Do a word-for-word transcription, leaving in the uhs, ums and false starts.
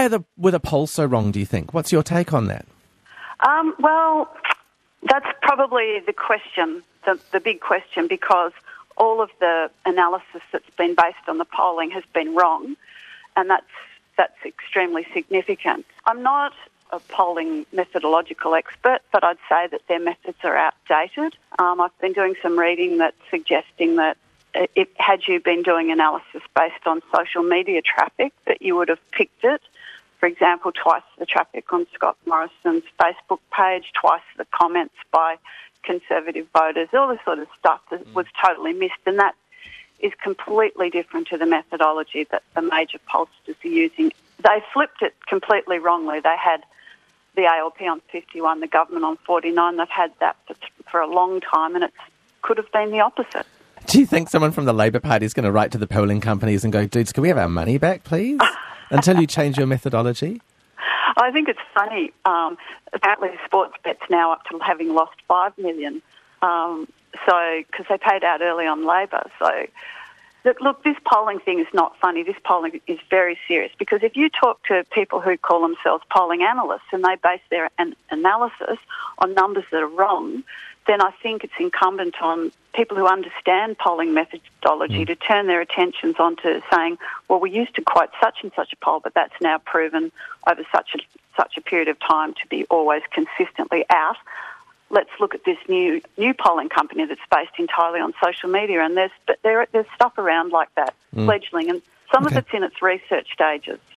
why are the, were the polls so wrong, do you think? What's your take on that? Um, well, that's probably the question, the, the big question, because all of the analysis that's been based on the polling has been wrong, and that's that's extremely significant. I'm not a polling methodological expert, but I'd say that their methods are outdated. Um, I've been doing some reading that's suggesting that if, had you been doing analysis based on social media traffic, that you would have picked it. For example, twice the traffic on Scott Morrison's Facebook page, twice the comments by Conservative voters, all this sort of stuff that was totally missed, and that is completely different to the methodology that the major pollsters are using. They flipped it completely wrongly. They had the A L P on fifty-one, the government on forty-nine. They've had that for, for a long time, and it could have been the opposite. Do you think someone from the Labor Party is going to write to the polling companies and go, dudes, can we have our money back, please, until you change your methodology? I think it's funny. Um, apparently, Sportsbet's now up to having lost five million dollars, um, so because they paid out early on Labor. So, look, look, this polling thing is not funny. This polling is very serious, because if you talk to people who call themselves polling analysts and they base their an- analysis on numbers that are wrong, then I think it's incumbent on people who understand polling methodology mm. to turn their attentions onto saying, well, we used to quote such and such a poll, but that's now proven over such a, such a period of time to be always consistently out. Let's look at this new new polling company that's based entirely on social media, and there's there, there's stuff around like that, mm. fledgling, and some okay. of it's in its research stages.